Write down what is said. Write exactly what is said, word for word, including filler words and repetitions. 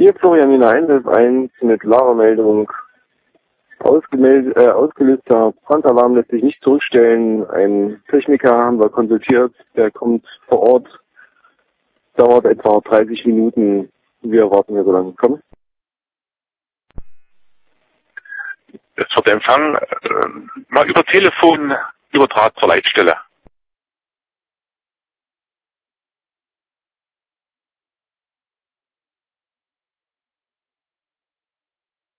Hier Florian Wiener eins eins mit Lara-Meldung. Ausgemeldet, äh, ausgelöster Brandalarm lässt sich nicht zurückstellen. Ein Techniker haben wir konsultiert, der kommt vor Ort. Dauert etwa dreißig Minuten. Wir warten hier so lange. Komm. Es wird Empfang äh, mal über Telefon, Übertrag zur Leitstelle.